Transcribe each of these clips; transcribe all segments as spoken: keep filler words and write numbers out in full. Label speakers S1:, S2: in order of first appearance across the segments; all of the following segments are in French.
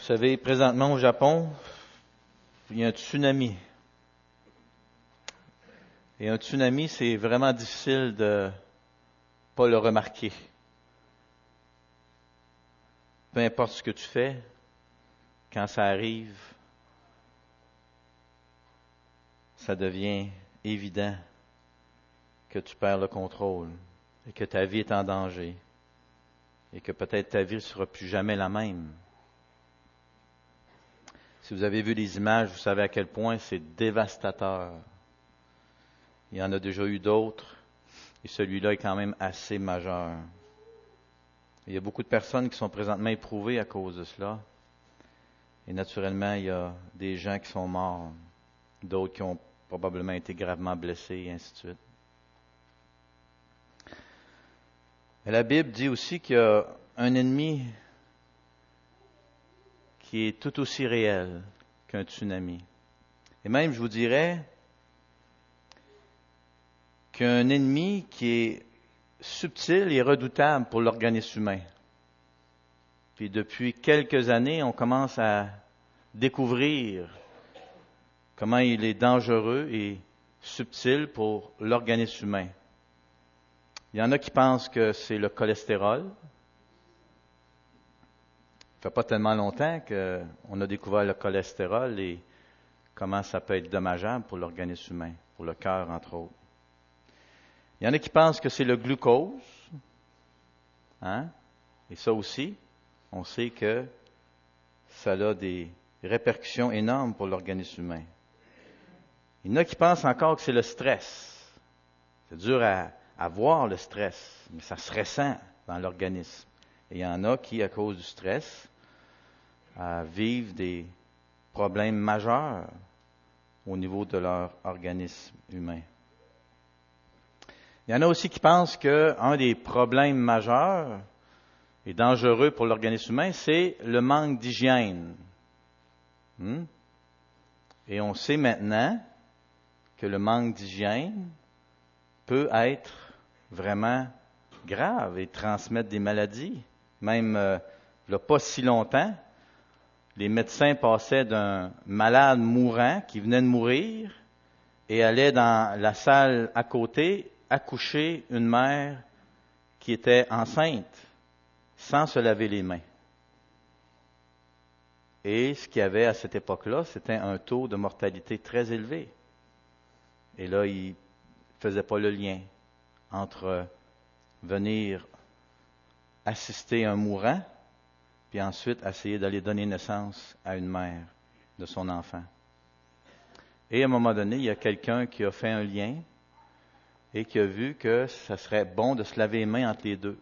S1: Vous savez, présentement au Japon, il y a un tsunami. Et un tsunami, c'est vraiment difficile de pas le remarquer. Peu importe ce que tu fais, quand ça arrive, ça devient évident que tu perds le contrôle et que ta vie est en danger et que peut-être ta vie ne sera plus jamais la même. Si vous avez vu les images, vous savez à quel point c'est dévastateur. Il y en a déjà eu d'autres et celui-là est quand même assez majeur. Il y a beaucoup de personnes qui sont présentement éprouvées à cause de cela. Et naturellement, il y a des gens qui sont morts, d'autres qui ont probablement été gravement blessés, et ainsi de suite. Et la Bible dit aussi qu'il y a un ennemi qui est tout aussi réel qu'un tsunami. Et même, je vous dirais, qu'un ennemi qui est subtil et redoutable pour l'organisme humain. Puis depuis quelques années, on commence à découvrir comment il est dangereux et subtil pour l'organisme humain. Il y en a qui pensent que c'est le cholestérol. Ça fait pas tellement longtemps qu'on a découvert le cholestérol et comment ça peut être dommageable pour l'organisme humain, pour le cœur entre autres. Il y en a qui pensent que c'est le glucose, hein? Et ça aussi, on sait que ça a des répercussions énormes pour l'organisme humain. Il y en a qui pensent encore que c'est le stress. C'est dur à, à voir le stress, mais ça se ressent dans l'organisme. Et il y en a qui, à cause du stress, euh, vivent des problèmes majeurs au niveau de leur organisme humain. Il y en a aussi qui pensent qu'un des problèmes majeurs et dangereux pour l'organisme humain, c'est le manque d'hygiène. Hmm? Et on sait maintenant que le manque d'hygiène peut être vraiment grave et transmettre des maladies. Même euh, il n'y a pas si longtemps, les médecins passaient d'un malade mourant qui venait de mourir et allaient dans la salle à côté accoucher une mère qui était enceinte sans se laver les mains. Et ce qu'il y avait à cette époque-là, c'était un taux de mortalité très élevé. Et là, ils ne faisaient pas le lien entre venir assister un mourant puis ensuite essayer d'aller donner naissance à une mère de son enfant. Et à un moment donné, il y a quelqu'un qui a fait un lien et qui a vu que ça serait bon de se laver les mains entre les deux.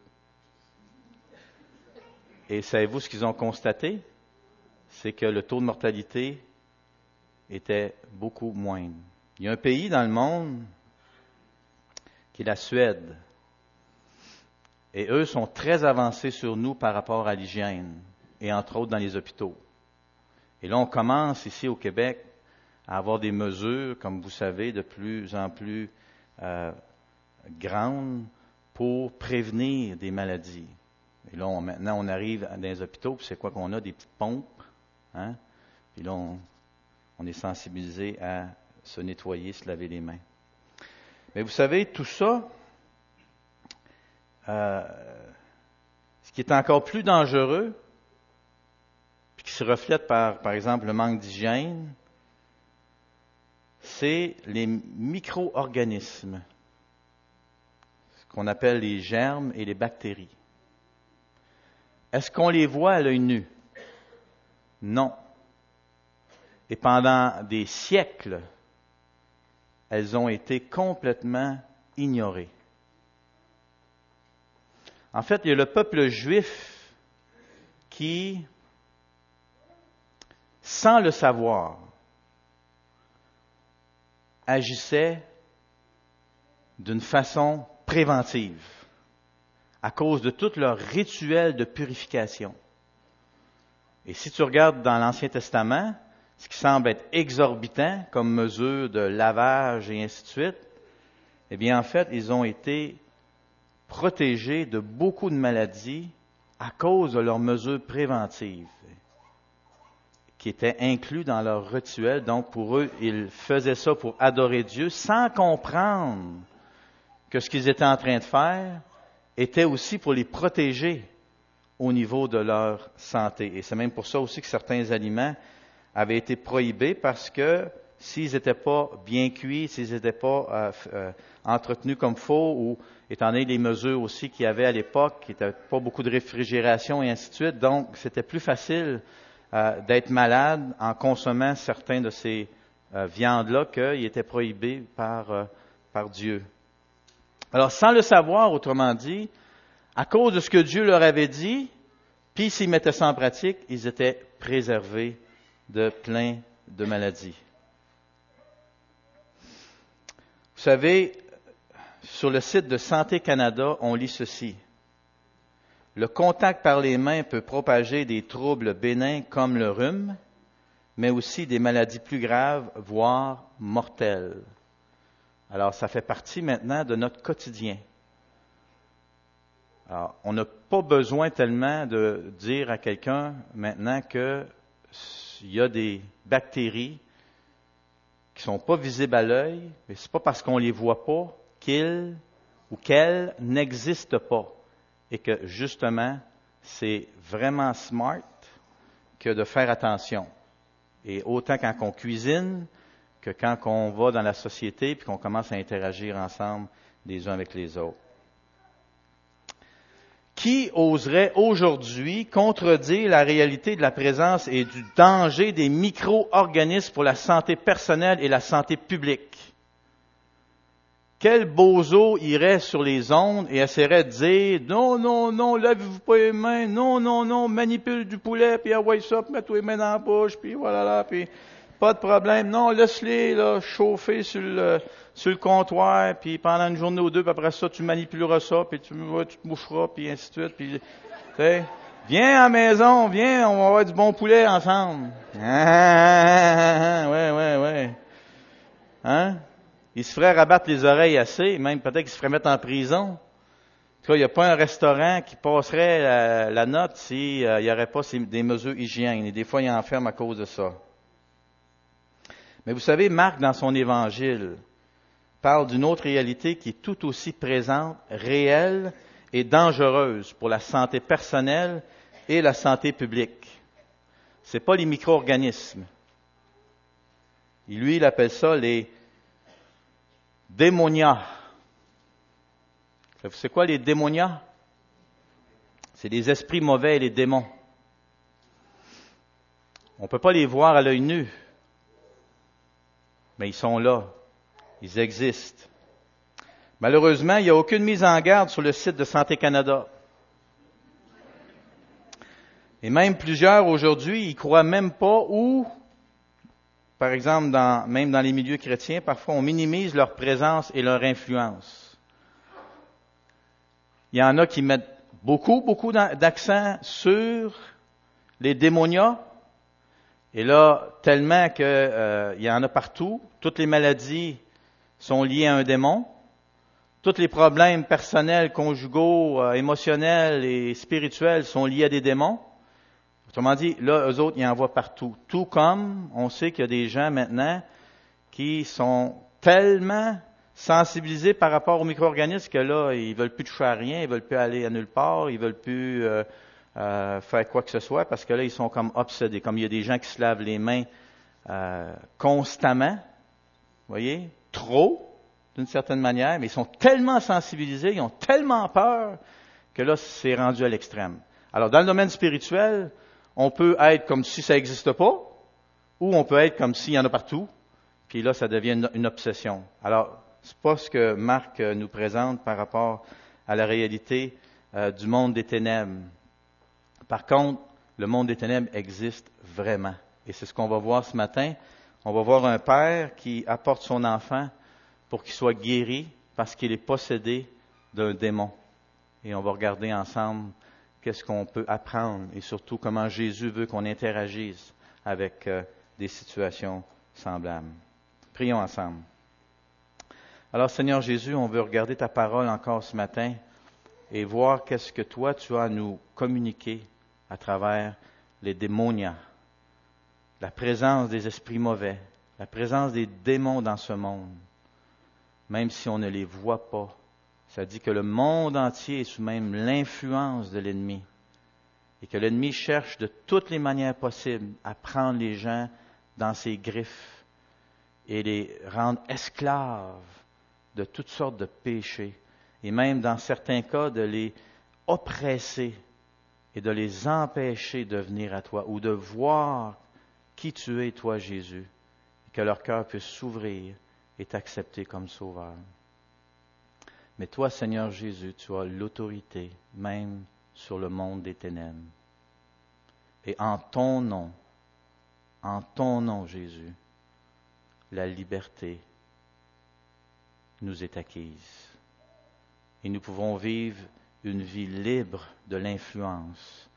S1: Et savez-vous ce qu'ils ont constaté? C'est que le taux de mortalité était beaucoup moindre. Il y a un pays dans le monde qui est la Suède. Et eux sont très avancés sur nous par rapport à l'hygiène, et entre autres dans les hôpitaux. Et là, on commence ici au Québec à avoir des mesures, comme vous savez, de plus en plus euh, grandes pour prévenir des maladies. Et là, on, maintenant, on arrive dans les hôpitaux, puis c'est quoi qu'on a? Des petites pompes. Hein? Puis là, on, on est sensibilisé à se nettoyer, se laver les mains. Mais vous savez, tout ça, euh, ce qui est encore plus dangereux, puis qui se reflète par, par exemple, le manque d'hygiène, c'est les micro-organismes, ce qu'on appelle les germes et les bactéries. Est-ce qu'on les voit à l'œil nu? Non. Et pendant des siècles, elles ont été complètement ignorées. En fait, il y a le peuple juif qui, sans le savoir, agissait d'une façon préventive à cause de tout leur rituel de purification. Et si tu regardes dans l'Ancien Testament, ce qui semble être exorbitant comme mesure de lavage et ainsi de suite, eh bien en fait, ils ont été protégés de beaucoup de maladies à cause de leurs mesures préventives. qui était inclus dans leur rituel. Donc, pour eux, ils faisaient ça pour adorer Dieu sans comprendre que ce qu'ils étaient en train de faire était aussi pour les protéger au niveau de leur santé. Et c'est même pour ça aussi que certains aliments avaient été prohibés, parce que s'ils n'étaient pas bien cuits, s'ils n'étaient pas euh, euh, entretenus comme faut, ou étant donné les mesures aussi qu'il y avait à l'époque, qui n'était pas beaucoup de réfrigération et ainsi de suite, donc c'était plus facile euh, d'être malade en consommant certains de ces euh, viandes-là qui étaient prohibés par, euh, par Dieu. Alors, sans le savoir, autrement dit, à cause de ce que Dieu leur avait dit, puis s'ils mettaient ça en pratique, ils étaient préservés de plein de maladies. Vous savez, sur le site de Santé Canada, on lit ceci. Le contact par les mains peut propager des troubles bénins comme le rhume, mais aussi des maladies plus graves, voire mortelles. Alors, ça fait partie maintenant de notre quotidien. Alors, on n'a pas besoin tellement de dire à quelqu'un maintenant qu'il y a des bactéries qui ne sont pas visibles à l'œil, mais ce n'est pas parce qu'on ne les voit pas qu'ils ou qu'elles n'existent pas. Et que justement, c'est vraiment smart que de faire attention. Et autant quand on cuisine que quand on va dans la société puis qu'on commence à interagir ensemble les uns avec les autres. Qui oserait aujourd'hui contredire la réalité de la présence et du danger des micro-organismes pour la santé personnelle et la santé publique? Quel bozo irait sur les ondes et essaierait de dire « Non, non, non, lavez-vous pas les mains, non, non, non, manipule du poulet, puis envoie ça, puis mets-toi les mains dans la bouche, puis voilà, là, puis pas de problème. Non, laisse-les là, chauffer sur le, sur le comptoir, puis pendant une journée ou deux, puis après ça, tu manipuleras ça, puis tu, tu te moucheras, puis ainsi de suite. Puis, tu sais, viens à la maison, viens, on va avoir du bon poulet ensemble. Ah, ah, ah, ah, ouais, ouais, ouais. Hein? Il se ferait rabattre les oreilles assez, même peut-être qu'il se ferait mettre en prison. En tout cas, il n'y a pas un restaurant qui passerait la, la note s'il euh, n'y aurait pas ces, des mesures hygiéniques. Et des fois, il enferme à cause de ça. Mais vous savez, Marc, dans son évangile, parle d'une autre réalité qui est tout aussi présente, réelle et dangereuse pour la santé personnelle et la santé publique. Ce n'est pas les micro-organismes. Lui, il appelle ça les démonias. C'est quoi les démonias? C'est les esprits mauvais et les démons. On ne peut pas les voir à l'œil nu, mais ils sont là. Ils existent. Malheureusement, il n'y a aucune mise en garde sur le site de Santé Canada. Et même plusieurs aujourd'hui, ils croient même pas où, par exemple, dans, même dans les milieux chrétiens, parfois on minimise leur présence et leur influence. Il y en a qui mettent beaucoup, beaucoup d'accent sur les démonias. Et là, tellement qu'il euh, y en a partout. Toutes les maladies sont liées à un démon. Tous les problèmes personnels, conjugaux, euh, émotionnels et spirituels sont liés à des démons. Autrement dit, là, eux autres, ils en voient partout. Tout comme on sait qu'il y a des gens maintenant qui sont tellement sensibilisés par rapport aux micro-organismes que là, ils veulent plus toucher à rien, ils veulent plus aller à nulle part, ils veulent plus euh, euh, faire quoi que ce soit parce que là, ils sont comme obsédés. Comme il y a des gens qui se lavent les mains euh, constamment, vous voyez, trop, d'une certaine manière, mais ils sont tellement sensibilisés, ils ont tellement peur que là, c'est rendu à l'extrême. Alors, dans le domaine spirituel, on peut être comme si ça n'existe pas, ou on peut être comme s'il y en a partout, puis là, ça devient une, une obsession. Alors, c'est pas ce que Marc nous présente par rapport à la réalité euh, du monde des ténèbres. Par contre, le monde des ténèbres existe vraiment. Et c'est ce qu'on va voir ce matin. On va voir un père qui apporte son enfant pour qu'il soit guéri parce qu'il est possédé d'un démon. Et on va regarder ensemble qu'est-ce qu'on peut apprendre et surtout comment Jésus veut qu'on interagisse avec euh, des situations semblables. Prions ensemble. Alors Seigneur Jésus, on veut regarder ta parole encore ce matin et voir qu'est-ce que toi tu as à nous communiquer à travers les démonias, la présence des esprits mauvais, la présence des démons dans ce monde, même si on ne les voit pas. Ça dit que le monde entier est sous même l'influence de l'ennemi et que l'ennemi cherche de toutes les manières possibles à prendre les gens dans ses griffes et les rendre esclaves de toutes sortes de péchés et même dans certains cas de les oppresser et de les empêcher de venir à toi ou de voir qui tu es, toi Jésus, et que leur cœur puisse s'ouvrir et t'accepter comme sauveur. Mais toi, Seigneur Jésus, tu as l'autorité même sur le monde des ténèbres. Et en ton nom, en ton nom, Jésus, la liberté nous est acquise. Et nous pouvons vivre une vie libre de l'influence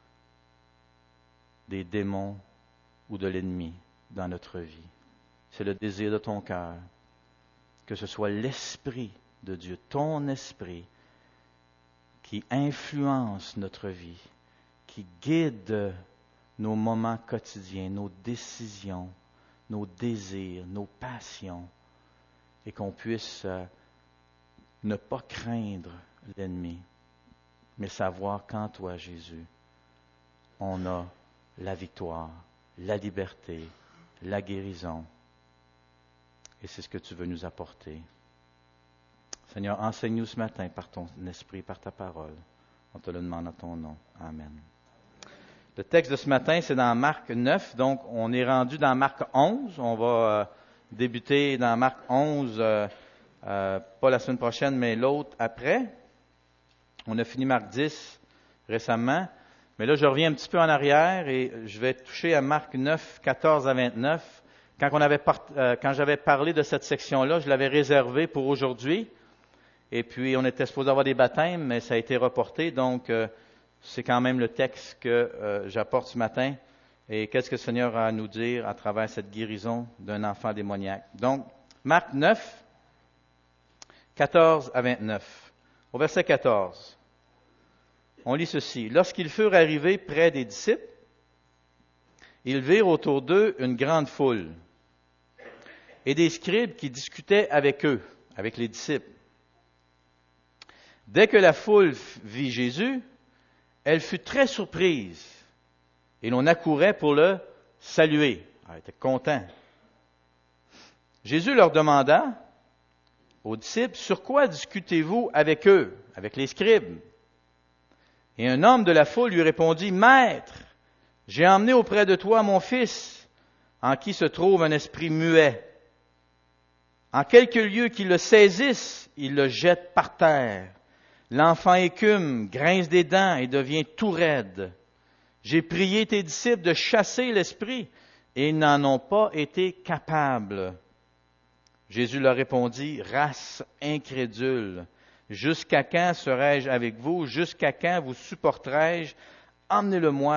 S1: des démons ou de l'ennemi dans notre vie. C'est le désir de ton cœur, que ce soit l'Esprit de Dieu, ton Esprit, qui influence notre vie, qui guide nos moments quotidiens, nos décisions, nos désirs, nos passions, et qu'on puisse euh, ne pas craindre l'ennemi, mais savoir qu'en toi, Jésus, on a la victoire, la liberté, la guérison. Et c'est ce que tu veux nous apporter. Seigneur, enseigne-nous ce matin par ton esprit, par ta parole. On te le demande en ton nom. Amen. Le texte de ce matin, c'est dans Marc neuf, donc on est rendu dans Marc onze. On va euh, débuter dans Marc onze, euh, euh, pas la semaine prochaine, mais l'autre après. On a fini Marc dix récemment, mais là je reviens un petit peu en arrière et je vais toucher à Marc neuf, quatorze à vingt-neuf. Quand, on avait part, euh, quand j'avais parlé de cette section-là, je l'avais réservée pour aujourd'hui. Et puis, on était supposé avoir des baptêmes, mais ça a été reporté. Donc, euh, c'est quand même le texte que euh, j'apporte ce matin. Et qu'est-ce que le Seigneur a à nous dire à travers cette guérison d'un enfant démoniaque? Donc, Marc neuf, quatorze à vingt-neuf. Au verset quatorze, on lit ceci. Lorsqu'ils furent arrivés près des disciples, ils virent autour d'eux une grande foule et des scribes qui discutaient avec eux, avec les disciples. Dès que la foule vit Jésus, elle fut très surprise et l'on accourait pour le saluer. Elle était content. Jésus leur demanda aux disciples, « Sur quoi discutez-vous avec eux, avec les scribes? » Et un homme de la foule lui répondit, « Maître, j'ai emmené auprès de toi mon fils, en qui se trouve un esprit muet. En quelque lieu qu'il le saisisse, il le jette par terre. L'enfant écume, grince des dents et devient tout raide. J'ai prié tes disciples de chasser l'esprit, et ils n'en ont pas été capables. » Jésus leur répondit, « Race incrédule, jusqu'à quand serai-je avec vous? Jusqu'à quand vous supporterai-je? Emmenez-le-moi. »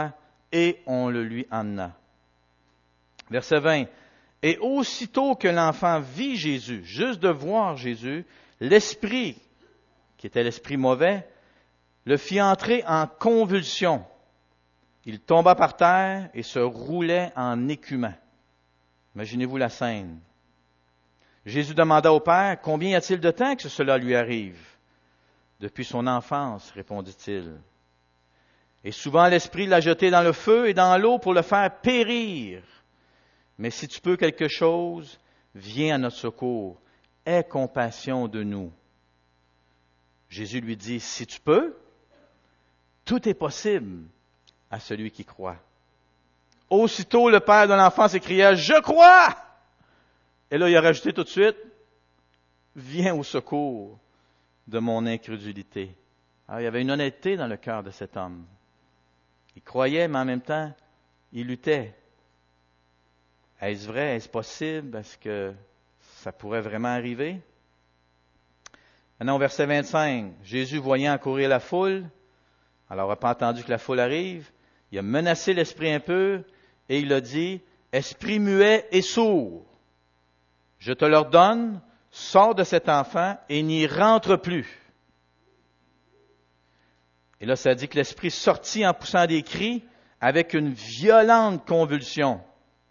S1: Et on le lui emmena. Verset vingt. Et aussitôt que l'enfant vit Jésus, juste de voir Jésus, l'esprit, qui était l'esprit mauvais, le fit entrer en convulsion. Il tomba par terre et se roulait en écumant. Imaginez-vous la scène. Jésus demanda au Père, « Combien y a-t-il de temps que cela lui arrive? » « Depuis son enfance, répondit-il. Et souvent l'Esprit l'a jeté dans le feu et dans l'eau pour le faire périr. Mais si tu peux quelque chose, viens à notre secours. Aie compassion de nous. » Jésus lui dit, « Si tu peux, tout est possible à celui qui croit. » Aussitôt le père de l'enfant s'écria, « Je crois! » Et là il a rajouté tout de suite, « Viens au secours de mon incrédulité. » Alors, il y avait une honnêteté dans le cœur de cet homme. Il croyait, mais en même temps, il luttait. Est-ce vrai? Est-ce possible? Est-ce que ça pourrait vraiment arriver? Maintenant, au verset vingt-cinq, Jésus, voyant accourir la foule, alors il n'a pas entendu que la foule arrive, il a menacé l'esprit impur et il a dit, « Esprit muet et sourd, je te l'ordonne, sors de cet enfant et n'y rentre plus. » Et là, ça dit que l'esprit sortit en poussant des cris avec une violente convulsion.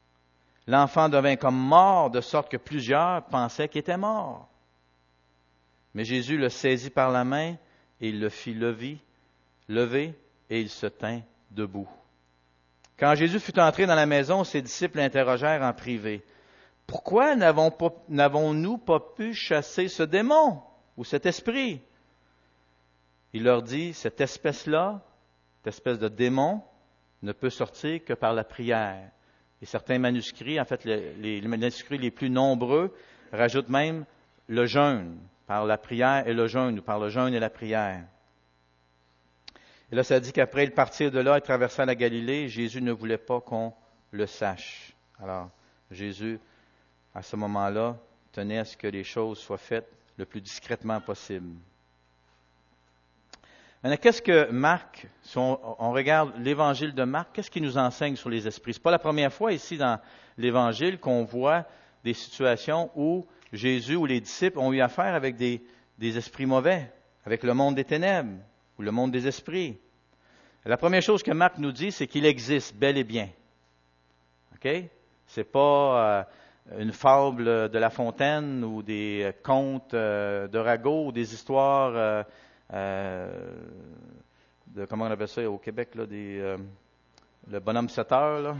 S1: L'enfant devint comme mort, de sorte que plusieurs pensaient qu'il était mort. Mais Jésus le saisit par la main et il le fit lever, lever et il se tint debout. Quand Jésus fut entré dans la maison, ses disciples l'interrogèrent en privé. « Pourquoi n'avons pas, n'avons-nous pas pu chasser ce démon ou cet esprit? » Il leur dit, cette espèce-là, cette espèce de démon, ne peut sortir que par la prière. Et certains manuscrits, en fait, les, les, les manuscrits les plus nombreux, rajoutent même le jeûne, par la prière et le jeûne, ou par le jeûne et la prière. Et là, ça dit qu'après, ils partirent de là et traversèrent la Galilée. Jésus ne voulait pas qu'on le sache. Alors, Jésus, à ce moment-là, tenait à ce que les choses soient faites le plus discrètement possible. Maintenant, qu'est-ce que Marc, si on, on regarde l'évangile de Marc, qu'est-ce qu'il nous enseigne sur les esprits? Ce n'est pas la première fois ici dans l'évangile qu'on voit des situations où Jésus ou les disciples ont eu affaire avec des, des esprits mauvais, avec le monde des ténèbres ou le monde des esprits. La première chose que Marc nous dit, c'est qu'il existe bel et bien. OK? C'est pas euh, une fable de La Fontaine ou des contes euh, de Rago ou des histoires euh, euh, de, comment on appelle ça au Québec, là, des, euh, le bonhomme sept heures, là.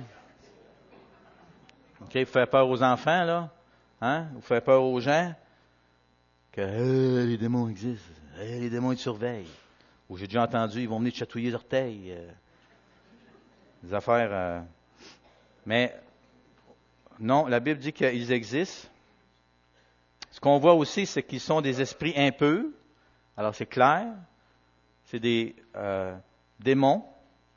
S1: OK? Vous faites peur aux enfants, là. Hein? Vous faites peur aux gens. Que euh, les démons existent. Euh, les démons, ils te surveillent. Ou j'ai déjà entendu, ils vont venir te chatouiller les orteils. Euh, des affaires. Euh, mais non, la Bible dit qu'ils existent. Ce qu'on voit aussi, c'est qu'ils sont des esprits impurs. Alors c'est clair. C'est des euh, démons.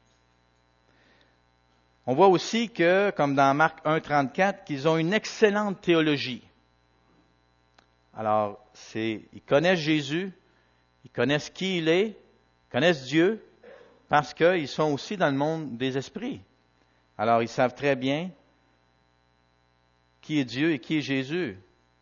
S1: On voit aussi que, comme dans Marc un trente-quatre, qu'ils ont une excellente théologie. Alors, c'est, ils connaissent Jésus, ils connaissent qui il est, ils connaissent Dieu, parce qu'ils sont aussi dans le monde des esprits. Alors, ils savent très bien qui est Dieu et qui est Jésus.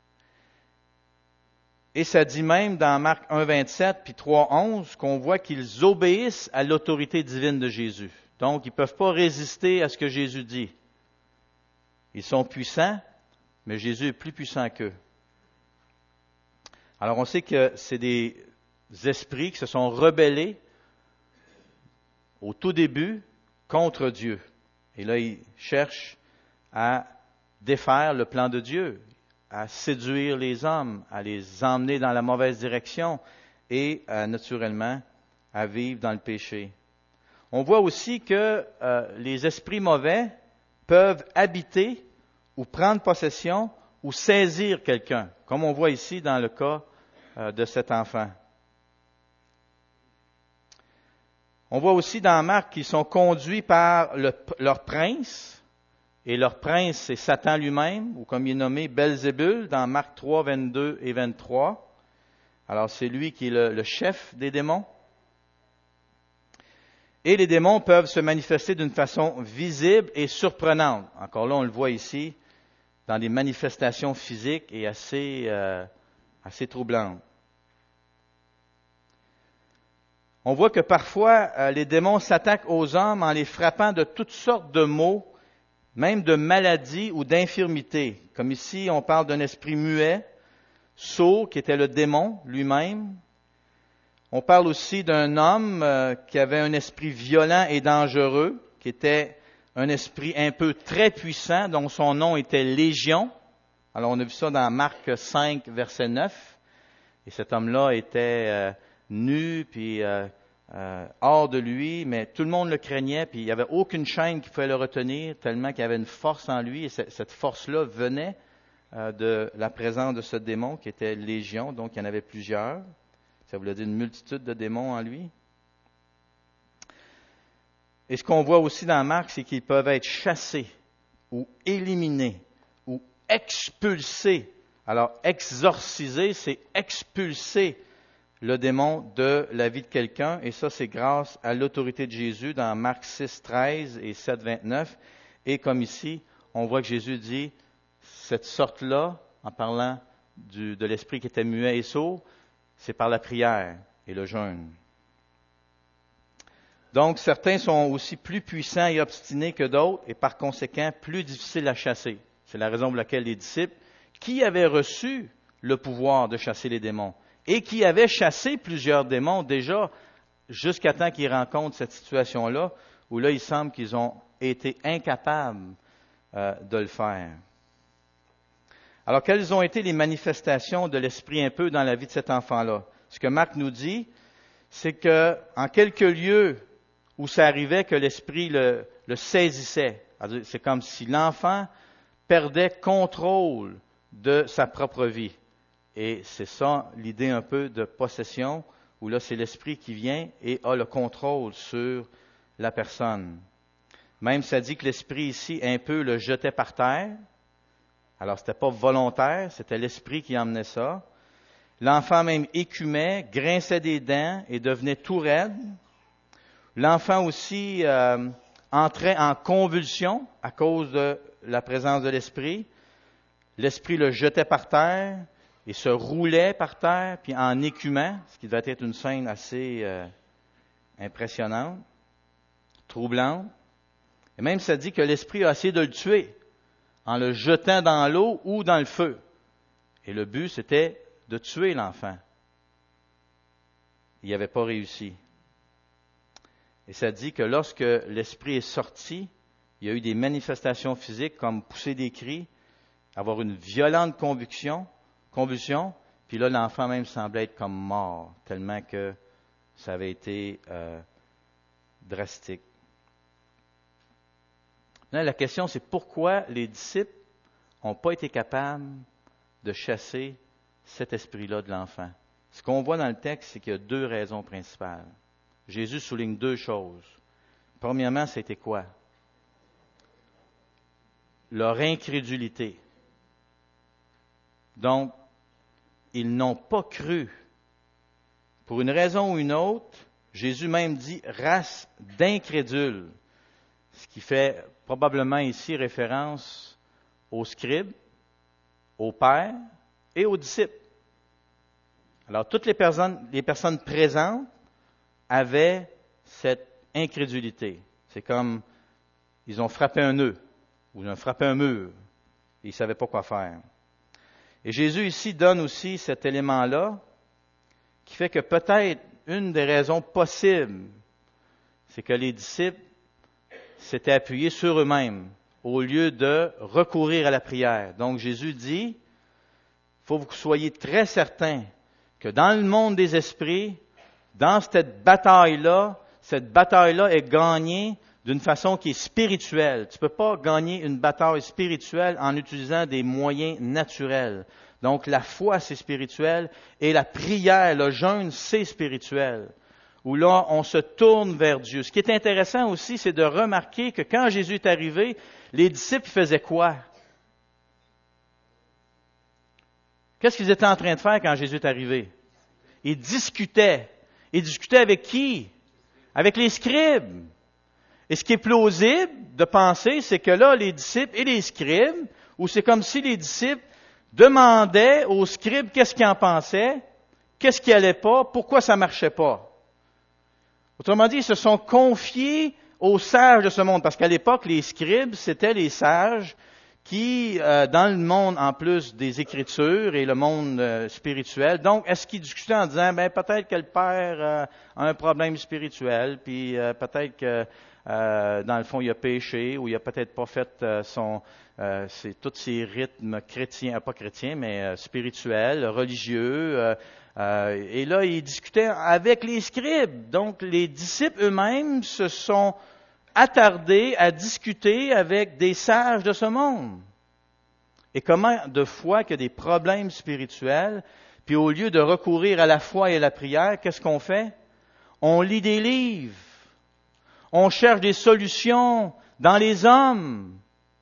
S1: Et ça dit même dans Marc un vingt-sept puis trois onze qu'on voit qu'ils obéissent à l'autorité divine de Jésus. Donc, ils ne peuvent pas résister à ce que Jésus dit. Ils sont puissants, mais Jésus est plus puissant qu'eux. Alors, on sait que c'est des esprits qui se sont rebellés au tout début contre Dieu. Et là, ils cherchent à défaire le plan de Dieu, à séduire les hommes, à les emmener dans la mauvaise direction et, euh, naturellement, à vivre dans le péché. On voit aussi que euh, les esprits mauvais peuvent habiter ou prendre possession ou saisir quelqu'un, comme on voit ici dans le cas euh, de cet enfant. On voit aussi dans Marc qu'ils sont conduits par le, leur prince, et leur prince c'est Satan lui-même, ou comme il est nommé Belzébul, dans Marc trois, vingt-deux et vingt-trois. Alors c'est lui qui est le, le chef des démons. Et les démons peuvent se manifester d'une façon visible et surprenante. Encore là, on le voit ici, dans des manifestations physiques et assez, euh, assez troublantes. On voit que parfois, euh, les démons s'attaquent aux hommes en les frappant de toutes sortes de maux, même de maladies ou d'infirmités. Comme ici, on parle d'un esprit muet, sourd, qui était le démon lui-même. On parle aussi d'un homme euh, qui avait un esprit violent et dangereux, qui était un esprit un peu très puissant, dont son nom était Légion. Alors on a vu ça dans Marc cinq, verset neuf. Et cet homme-là était euh, nu, puis euh, euh, hors de lui, mais tout le monde le craignait, puis il n'y avait aucune chaîne qui pouvait le retenir, tellement qu'il y avait une force en lui, et cette force-là venait euh, de la présence de ce démon qui était Légion, donc il y en avait plusieurs. Ça voulait dire une multitude de démons en lui. Et ce qu'on voit aussi dans Marc, c'est qu'ils peuvent être chassés ou éliminés ou expulsés. Alors, exorciser, c'est expulser le démon de la vie de quelqu'un. Et ça, c'est grâce à l'autorité de Jésus dans Marc six, treize et sept, vingt-neuf. Et comme ici, on voit que Jésus dit, cette sorte-là, en parlant du, de l'esprit qui était muet et sourd, c'est par la prière et le jeûne. Donc, certains sont aussi plus puissants et obstinés que d'autres et par conséquent plus difficiles à chasser. C'est la raison pour laquelle les disciples, qui avaient reçu le pouvoir de chasser les démons et qui avaient chassé plusieurs démons déjà jusqu'à temps qu'ils rencontrent cette situation-là, où là, il semble qu'ils ont été incapables euh, de le faire. Alors, quelles ont été les manifestations de l'Esprit un peu dans la vie de cet enfant-là? Ce que Marc nous dit, c'est que en quelques lieux où ça arrivait que l'Esprit le, le saisissait, c'est comme si l'enfant perdait contrôle de sa propre vie. Et c'est ça l'idée un peu de possession, où là c'est l'Esprit qui vient et a le contrôle sur la personne. Même ça dit que l'Esprit ici un peu le jetait par terre. Alors c'était pas volontaire, c'était l'Esprit qui emmenait ça. L'enfant même écumait, grinçait des dents et devenait tout raide. L'enfant aussi euh, entrait en convulsion à cause de la présence de l'Esprit. L'Esprit le jetait par terre et se roulait par terre, puis en écumant, ce qui devait être une scène assez euh, impressionnante, troublante. Et même ça dit que l'Esprit a essayé de le tuer en le jetant dans l'eau ou dans le feu. Et le but, c'était de tuer l'enfant. Il n'avait pas réussi. Et ça dit que lorsque l'Esprit est sorti, il y a eu des manifestations physiques comme pousser des cris, avoir une violente convulsion, convulsion, puis là, l'enfant même semblait être comme mort, tellement que ça avait été euh, drastique. Là, la question, c'est pourquoi les disciples n'ont pas été capables de chasser cet esprit-là de l'enfant. Ce qu'on voit dans le texte, c'est qu'il y a deux raisons principales. Jésus souligne deux choses. Premièrement, c'était quoi? Leur incrédulité. Donc, ils n'ont pas cru. Pour une raison ou une autre, Jésus même dit race d'incrédules. Ce qui fait probablement ici référence aux scribes, aux pères et aux disciples. Alors, toutes les personnes, les personnes présentes avaient cette incrédulité. C'est comme, ils ont frappé un nœud, ou ils ont frappé un mur, et ils ne savaient pas quoi faire. Et Jésus ici donne aussi cet élément-là, qui fait que peut-être une des raisons possibles, c'est que les disciples s'étaient appuyés sur eux-mêmes, au lieu de recourir à la prière. Donc Jésus dit, il faut que vous soyez très certains que dans le monde des esprits, dans cette bataille-là, cette bataille-là est gagnée d'une façon qui est spirituelle. Tu ne peux pas gagner une bataille spirituelle en utilisant des moyens naturels. Donc la foi, c'est spirituel, et la prière, le jeûne, c'est spirituel. Où là, on se tourne vers Dieu. Ce qui est intéressant aussi, c'est de remarquer que quand Jésus est arrivé, les disciples faisaient quoi? Qu'est-ce qu'ils étaient en train de faire quand Jésus est arrivé? Ils discutaient. Ils discutaient avec qui? Avec les scribes. Et ce qui est plausible de penser, c'est que là, les disciples et les scribes, ou c'est comme si les disciples demandaient aux scribes qu'est-ce qu'ils en pensaient, qu'est-ce qui allait pas, pourquoi ça marchait pas. Autrement dit, ils se sont confiés aux sages de ce monde, parce qu'à l'époque, les scribes, c'était les sages qui, euh, dans le monde, en plus des Écritures et le monde euh, spirituel, donc, est-ce qu'ils discutaient en disant, ben peut-être que le père euh, a un problème spirituel, puis euh, peut-être que, euh, dans le fond, il a péché, ou il a peut-être pas fait euh, son, euh, c'est, tous ses rythmes chrétiens, pas chrétiens, mais euh, spirituels, religieux, euh, euh, et là, ils discutaient avec les scribes. Donc, les disciples eux-mêmes se sont attardés à discuter avec des sages de ce monde. Et comment de fois qu'il y a des problèmes spirituels, puis au lieu de recourir à la foi et à la prière, qu'est-ce qu'on fait? On lit des livres. On cherche des solutions dans les hommes.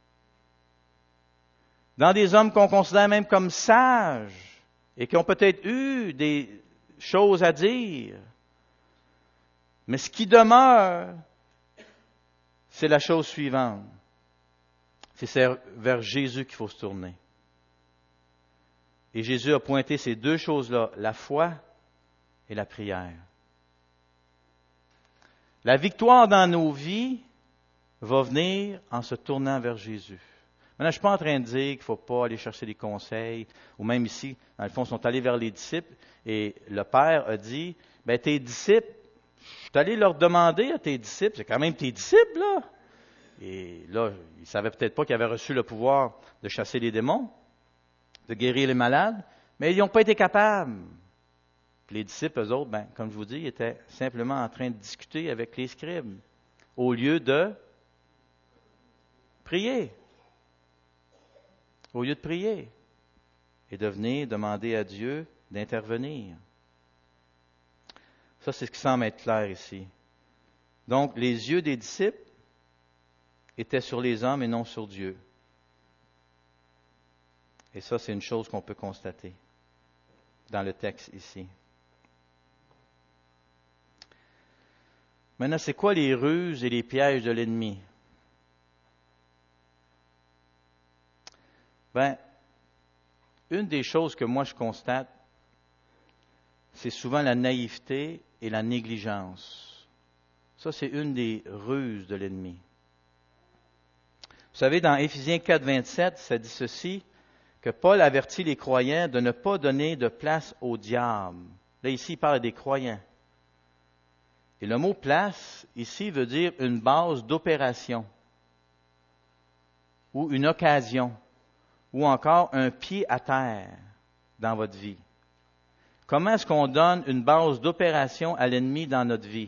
S1: Dans des hommes qu'on considère même comme sages et qui ont peut-être eu des choses à dire. Mais ce qui demeure, c'est la chose suivante. C'est vers Jésus qu'il faut se tourner. Et Jésus a pointé ces deux choses-là, la foi et la prière. La victoire dans nos vies va venir en se tournant vers Jésus. Maintenant, je ne suis pas en train de dire qu'il ne faut pas aller chercher des conseils, ou même ici, dans le fond, ils sont allés vers les disciples, et le Père a dit, ben tes disciples, je suis allé leur demander à tes disciples, c'est quand même tes disciples, là. Et là, ils ne savaient peut-être pas qu'ils avaient reçu le pouvoir de chasser les démons, de guérir les malades, mais ils n'ont pas été capables. Puis les disciples, eux autres, ben, comme je vous dis, ils étaient simplement en train de discuter avec les scribes, au lieu de prier. Au lieu de prier et de venir demander à Dieu d'intervenir. Ça, c'est ce qui semble être clair ici. Donc, les yeux des disciples étaient sur les hommes et non sur Dieu. Et ça, c'est une chose qu'on peut constater dans le texte ici. Maintenant, c'est quoi les ruses et les pièges de l'ennemi? Ben, une des choses que moi je constate, c'est souvent la naïveté et la négligence. Ça, c'est une des ruses de l'ennemi. Vous savez, dans Éphésiens quatre, vingt-sept, ça dit ceci, que Paul avertit les croyants de ne pas donner de place au diable. Là, ici, il parle des croyants. Et le mot « place », ici, veut dire une base d'opération ou une occasion, ou encore un pied à terre dans votre vie. Comment est-ce qu'on donne une base d'opération à l'ennemi dans notre vie?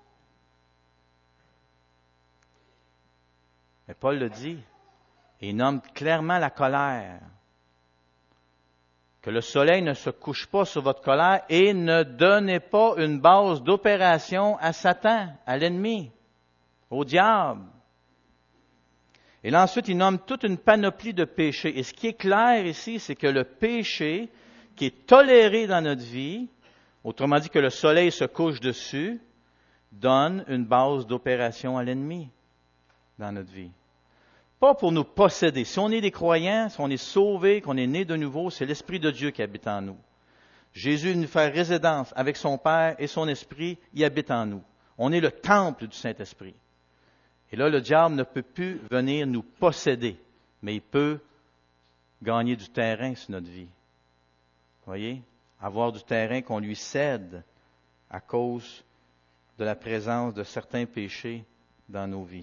S1: Mais Paul le dit, et il nomme clairement la colère. Que le soleil ne se couche pas sur votre colère et ne donnez pas une base d'opération à Satan, à l'ennemi, au diable. Et là, ensuite, il nomme toute une panoplie de péchés. Et ce qui est clair ici, c'est que le péché qui est toléré dans notre vie, autrement dit que le soleil se couche dessus, donne une base d'opération à l'ennemi dans notre vie. Pas pour nous posséder. Si on est des croyants, si on est sauvés, qu'on est né de nouveau, c'est l'Esprit de Dieu qui habite en nous. Jésus nous fait résidence avec son Père et son Esprit, il habite en nous. On est le temple du Saint-Esprit. Et là, le diable ne peut plus venir nous posséder, mais il peut gagner du terrain sur notre vie. Vous voyez? Avoir du terrain qu'on lui cède à cause de la présence de certains péchés dans nos vies.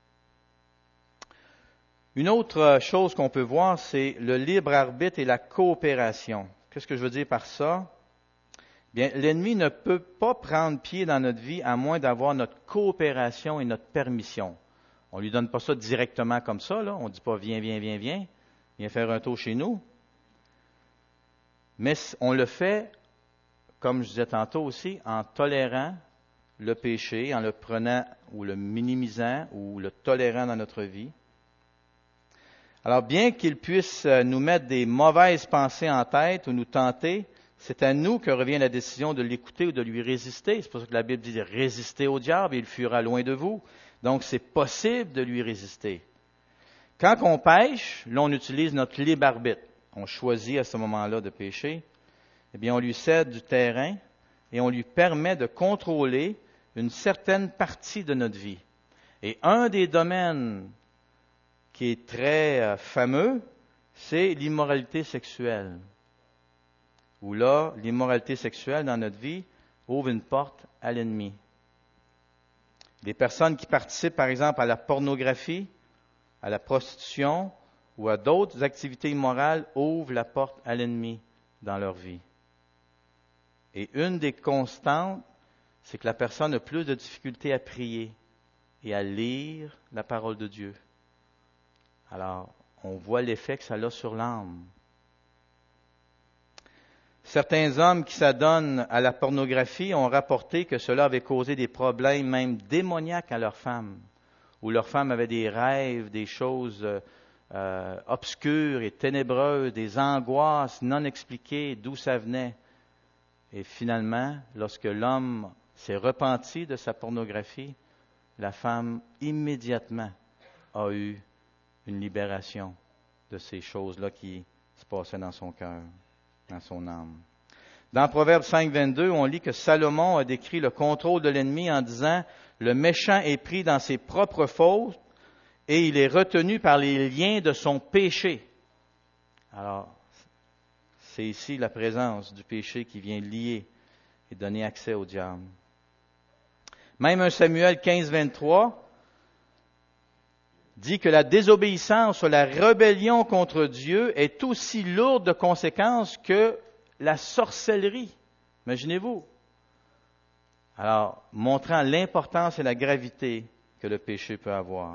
S1: Une autre chose qu'on peut voir, c'est le libre arbitre et la coopération. Qu'est-ce que je veux dire par ça? Bien, l'ennemi ne peut pas prendre pied dans notre vie à moins d'avoir notre coopération et notre permission. On ne lui donne pas ça directement comme ça, là. On ne dit pas viens, viens, viens, viens, viens faire un tour chez nous. Mais on le fait, comme je disais tantôt aussi, en tolérant le péché, en le prenant ou le minimisant ou le tolérant dans notre vie. Alors, bien qu'il puisse nous mettre des mauvaises pensées en tête ou nous tenter, c'est à nous que revient la décision de l'écouter ou de lui résister. C'est pour ça que la Bible dit « Résistez au diable et il fuira loin de vous ». Donc, c'est possible de lui résister. Quand on pêche, là, on utilise notre libre arbitre. On choisit à ce moment-là de pécher. Eh bien, on lui cède du terrain et on lui permet de contrôler une certaine partie de notre vie. Et un des domaines qui est très euh, fameux, c'est l'immoralité sexuelle. Où là, l'immoralité sexuelle dans notre vie ouvre une porte à l'ennemi. Des personnes qui participent, par exemple, à la pornographie, à la prostitution ou à d'autres activités immorales ouvrent la porte à l'ennemi dans leur vie. Et une des constantes, c'est que la personne a plus de difficultés à prier et à lire la parole de Dieu. Alors, on voit l'effet que ça a sur l'âme. Certains hommes qui s'adonnent à la pornographie ont rapporté que cela avait causé des problèmes même démoniaques à leurs femmes, où leurs femmes avaient des rêves, des choses euh, obscures et ténébreuses, des angoisses non expliquées, d'où ça venait. Et finalement, lorsque l'homme s'est repenti de sa pornographie, la femme immédiatement a eu une libération de ces choses-là qui se passaient dans son cœur, dans son âme. Dans Proverbe cinq, vingt-deux, on lit que Salomon a décrit le contrôle de l'ennemi en disant « Le méchant est pris dans ses propres fautes et il est retenu par les liens de son péché. Alors, c'est ici la présence du péché qui vient lier et donner accès au diable. Même un Samuel quinze, vingt-trois dit que la désobéissance ou la rébellion contre Dieu est aussi lourde de conséquences que la sorcellerie. Imaginez-vous. Alors, montrant l'importance et la gravité que le péché peut avoir.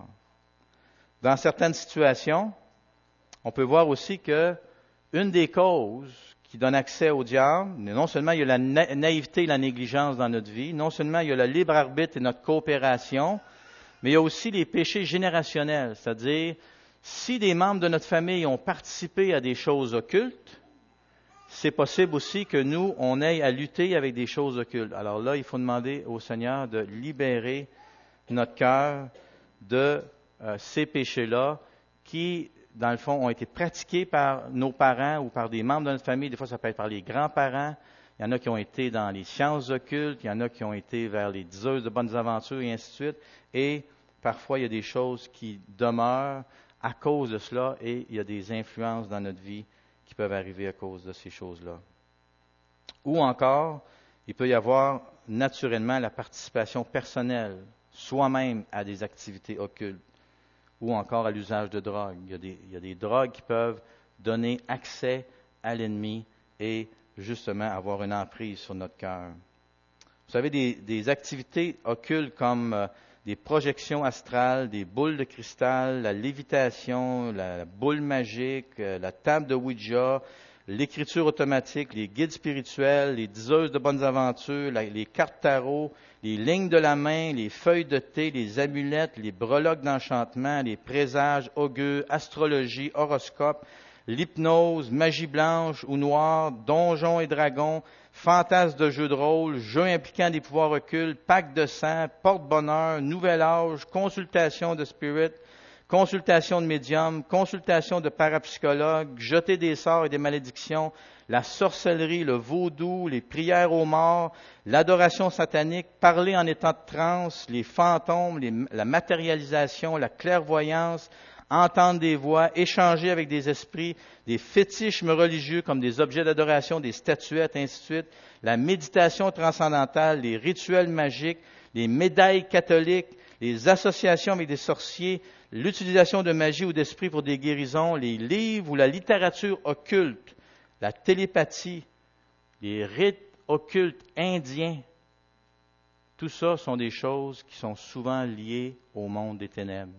S1: Dans certaines situations, on peut voir aussi que une des causes qui donne accès au diable, non seulement il y a la na- naïveté et la négligence dans notre vie, non seulement il y a le libre arbitre et notre coopération, mais il y a aussi les péchés générationnels, c'est-à-dire si des membres de notre famille ont participé à des choses occultes, c'est possible aussi que nous, on aille à lutter avec des choses occultes. Alors là, il faut demander au Seigneur de libérer notre cœur de euh, ces péchés-là qui, dans le fond, ont été pratiqués par nos parents ou par des membres de notre famille. Des fois, ça peut être par les grands-parents. Il y en a qui ont été dans les sciences occultes, il y en a qui ont été vers les diseuses de bonnes aventures et ainsi de suite. Et parfois, il y a des choses qui demeurent à cause de cela et il y a des influences dans notre vie qui peuvent arriver à cause de ces choses-là. Ou encore, il peut y avoir naturellement la participation personnelle, soi-même à des activités occultes, ou encore à l'usage de drogue. Il y a des, il y a des drogues qui peuvent donner accès à l'ennemi et justement avoir une emprise sur notre cœur. Vous savez, des, des activités occultes comme euh, des projections astrales, des boules de cristal, la lévitation, la, la boule magique, euh, la table de Ouija, l'écriture automatique, les guides spirituels, les diseuses de bonnes aventures, la, les cartes tarot, les lignes de la main, les feuilles de thé, les amulettes, les breloques d'enchantement, les présages, augures, astrologie, horoscope, l'hypnose, magie blanche ou noire, donjons et dragons, fantasmes de jeux de rôle, jeux impliquant des pouvoirs occultes, pacte de sang, porte-bonheur, nouvel âge, consultation de spirit, consultation de médium, consultation de parapsychologue, jeter des sorts et des malédictions, la sorcellerie, le vaudou, les prières aux morts, l'adoration satanique, parler en état de transe, les fantômes, les, la matérialisation, la clairvoyance, entendre des voix, échanger avec des esprits, des fétichismes religieux comme des objets d'adoration, des statuettes, ainsi de suite, la méditation transcendantale, les rituels magiques, les médailles catholiques, les associations avec des sorciers, l'utilisation de magie ou d'esprit pour des guérisons, les livres ou la littérature occulte, la télépathie, les rites occultes indiens. Tout ça sont des choses qui sont souvent liées au monde des ténèbres.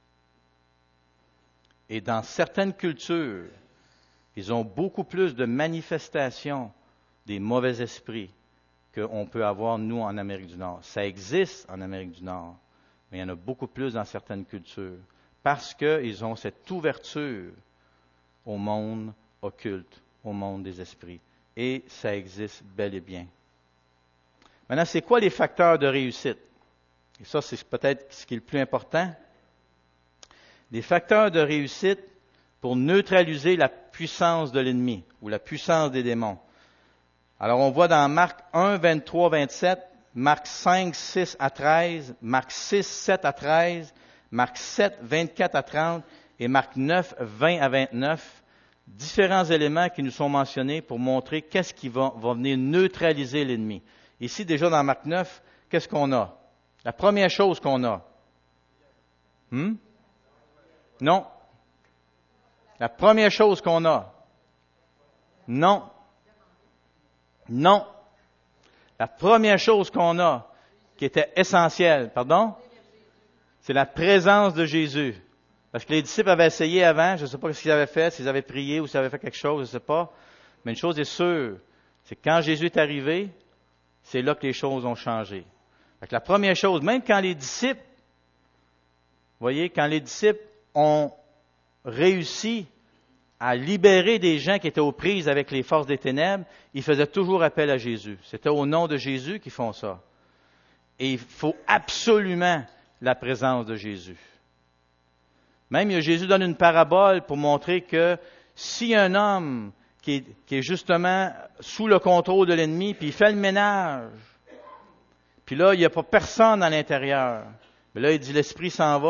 S1: Et dans certaines cultures, ils ont beaucoup plus de manifestations des mauvais esprits qu'on peut avoir, nous, en Amérique du Nord. Ça existe en Amérique du Nord, mais il y en a beaucoup plus dans certaines cultures, parce qu'ils ont cette ouverture au monde occulte, au monde des esprits. Et ça existe bel et bien. Maintenant, c'est quoi les facteurs de réussite? Et ça, c'est peut-être ce qui est le plus important. Des facteurs de réussite pour neutraliser la puissance de l'ennemi ou la puissance des démons. Alors, on voit dans Marc un, vingt-trois, vingt-sept, Marc cinq, six à treize, Marc six, sept à treize, Marc sept, vingt-quatre à trente et Marc neuf, vingt à vingt-neuf, différents éléments qui nous sont mentionnés pour montrer qu'est-ce qui va, va venir neutraliser l'ennemi. Ici, déjà dans Marc neuf, qu'est-ce qu'on a? La première chose qu'on a. Hmm? Non. La première chose qu'on a. Non. Non. La première chose qu'on a, qui était essentielle, pardon, c'est la présence de Jésus. Parce que les disciples avaient essayé avant, je ne sais pas ce qu'ils avaient fait, s'ils avaient prié ou s'ils avaient fait quelque chose, je ne sais pas. Mais une chose est sûre, c'est que quand Jésus est arrivé, c'est là que les choses ont changé. Fait que la première chose, même quand les disciples, vous voyez, quand les disciples ont réussi à libérer des gens qui étaient aux prises avec les forces des ténèbres, ils faisaient toujours appel à Jésus. C'était au nom de Jésus qu'ils font ça. Et il faut absolument la présence de Jésus. Même Jésus donne une parabole pour montrer que si un homme qui est, qui est justement sous le contrôle de l'ennemi, puis il fait le ménage, puis là, il n'y a pas personne à l'intérieur, mais là, il dit, l'esprit s'en va,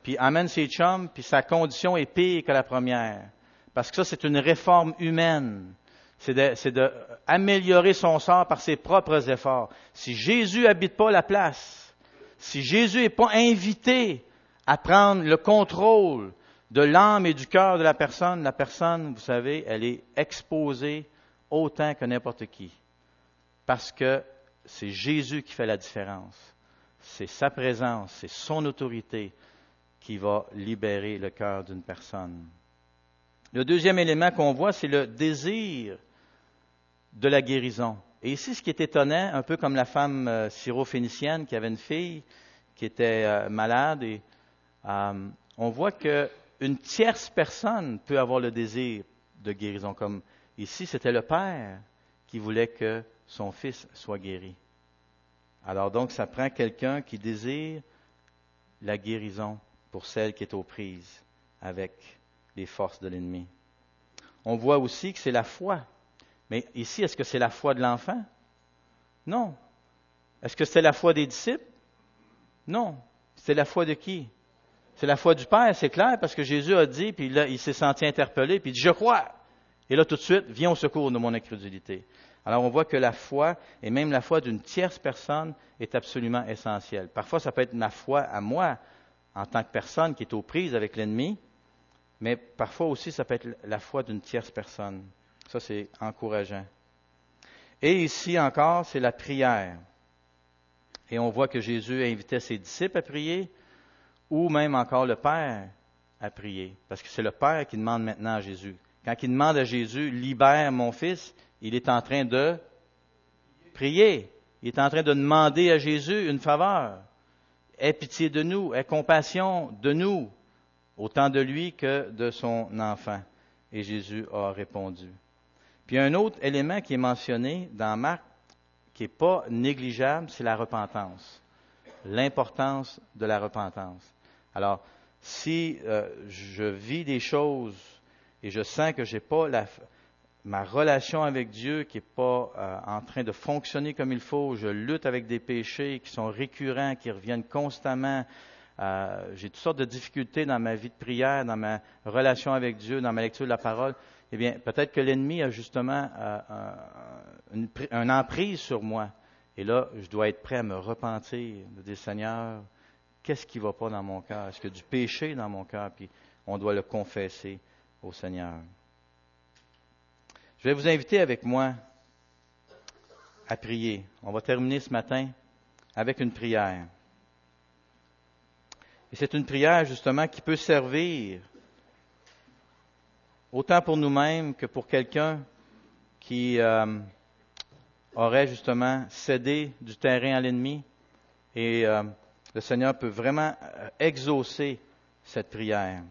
S1: puis amène ses chums, puis sa condition est pire que la première. Parce que ça, c'est une réforme humaine. C'est de, c'est de améliorer son sort par ses propres efforts. Si Jésus habite pas la place, si Jésus n'est pas invité à prendre le contrôle de l'âme et du cœur de la personne, la personne, vous savez, elle est exposée autant que n'importe qui. Parce que c'est Jésus qui fait la différence. C'est sa présence, c'est son autorité qui va libérer le cœur d'une personne. Le deuxième élément qu'on voit, c'est le désir de la guérison. Et ici, ce qui est étonnant, un peu comme la femme euh, syro-phénicienne qui avait une fille qui était euh, malade, et euh, on voit qu'une tierce personne peut avoir le désir de guérison. Comme ici, c'était le père qui voulait que son fils soit guéri. Alors donc, ça prend quelqu'un qui désire la guérison pour celle qui est aux prises avec les forces de l'ennemi. On voit aussi que c'est la foi. Mais ici, est-ce que c'est la foi de l'enfant? Non. Est-ce que c'est la foi des disciples? Non. C'est la foi de qui? C'est la foi du Père, c'est clair, parce que Jésus a dit, puis là, il s'est senti interpellé, puis il dit, je crois. Et là, tout de suite, viens au secours de mon incrédulité. Alors, on voit que la foi, et même la foi d'une tierce personne, est absolument essentielle. Parfois, ça peut être ma foi à moi, en tant que personne qui est aux prises avec l'ennemi, mais parfois aussi, ça peut être la foi d'une tierce personne. Ça, c'est encourageant. Et ici encore, c'est la prière. Et on voit que Jésus invitait ses disciples à prier, ou même encore le Père à prier. Parce que c'est le Père qui demande maintenant à Jésus. Quand il demande à Jésus, libère mon fils, il est en train de prier. Il est en train de demander à Jésus une faveur. Aie pitié de nous, aie compassion de nous, autant de lui que de son enfant. Et Jésus a répondu. Puis un autre élément qui est mentionné dans Marc, qui n'est pas négligeable, c'est la repentance. L'importance de la repentance. Alors, si euh, je vis des choses et je sens que j'ai pas la, ma relation avec Dieu qui n'est pas euh, en train de fonctionner comme il faut, je lutte avec des péchés qui sont récurrents, qui reviennent constamment, euh, j'ai toutes sortes de difficultés dans ma vie de prière, dans ma relation avec Dieu, dans ma lecture de la parole, eh bien, peut-être que l'ennemi a justement euh, un, une, une emprise sur moi. Et là, je dois être prêt à me repentir, de dire, Seigneur, qu'est-ce qui ne va pas dans mon cœur? Est-ce qu'il y a du péché dans mon cœur? Puis on doit le confesser au Seigneur. Je vais vous inviter avec moi à prier. On va terminer ce matin avec une prière. Et c'est une prière justement qui peut servir autant pour nous-mêmes que pour quelqu'un qui euh, aurait justement cédé du terrain à l'ennemi. Et euh, le Seigneur peut vraiment exaucer cette prière.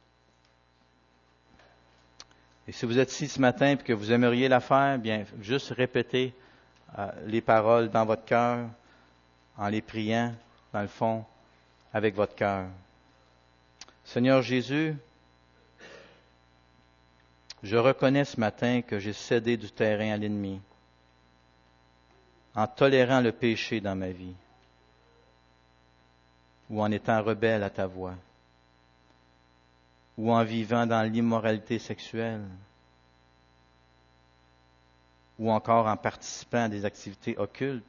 S1: Et si vous êtes ici ce matin et que vous aimeriez la faire, bien, juste répétez euh, les paroles dans votre cœur, en les priant, dans le fond, avec votre cœur. Seigneur Jésus, je reconnais ce matin que j'ai cédé du terrain à l'ennemi en tolérant le péché dans ma vie ou en étant rebelle à ta voix ou en vivant dans l'immoralité sexuelle ou encore en participant à des activités occultes,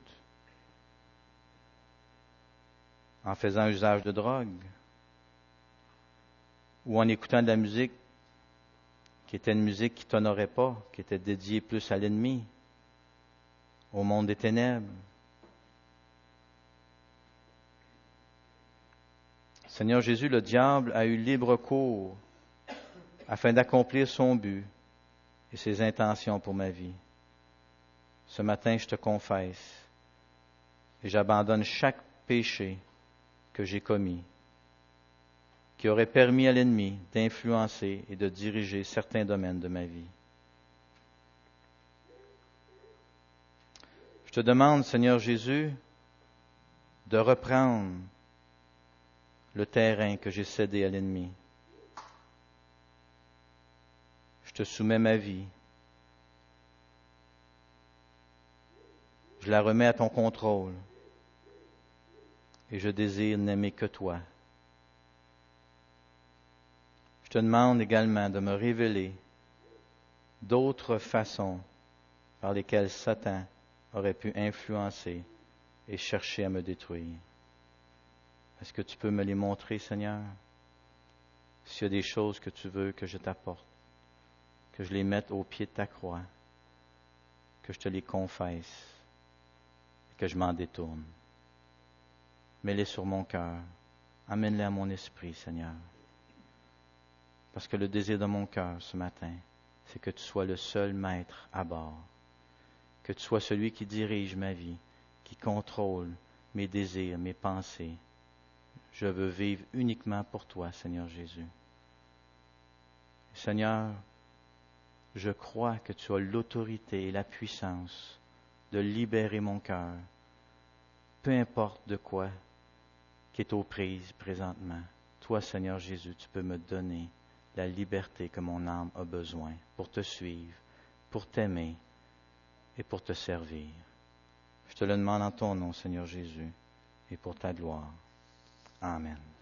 S1: en faisant usage de drogue ou en écoutant de la musique qui était une musique qui ne t'honorait pas, qui était dédiée plus à l'ennemi, au monde des ténèbres. Seigneur Jésus, le diable a eu libre cours afin d'accomplir son but et ses intentions pour ma vie. Ce matin, je te confesse et j'abandonne chaque péché que j'ai commis, qui aurait permis à l'ennemi d'influencer et de diriger certains domaines de ma vie. Je te demande, Seigneur Jésus, de reprendre le terrain que j'ai cédé à l'ennemi. Je te soumets ma vie. Je la remets à ton contrôle. Et je désire n'aimer que toi. te demande également de me révéler d'autres façons par lesquelles Satan aurait pu influencer et chercher à me détruire. Est-ce que tu peux me les montrer, Seigneur? S'il y a des choses que tu veux que je t'apporte, que je les mette au pied de ta croix, que je te les confesse, et que je m'en détourne. Mets-les sur mon cœur. Amène-les à mon esprit, Seigneur. Parce que le désir de mon cœur ce matin, c'est que tu sois le seul maître à bord. Que tu sois celui qui dirige ma vie, qui contrôle mes désirs, mes pensées. Je veux vivre uniquement pour toi, Seigneur Jésus. Seigneur, je crois que tu as l'autorité et la puissance de libérer mon cœur, peu importe de quoi qui est aux prises présentement. Toi, Seigneur Jésus, tu peux me donner la liberté que mon âme a besoin pour te suivre, pour t'aimer et pour te servir. Je te le demande en ton nom, Seigneur Jésus, et pour ta gloire. Amen.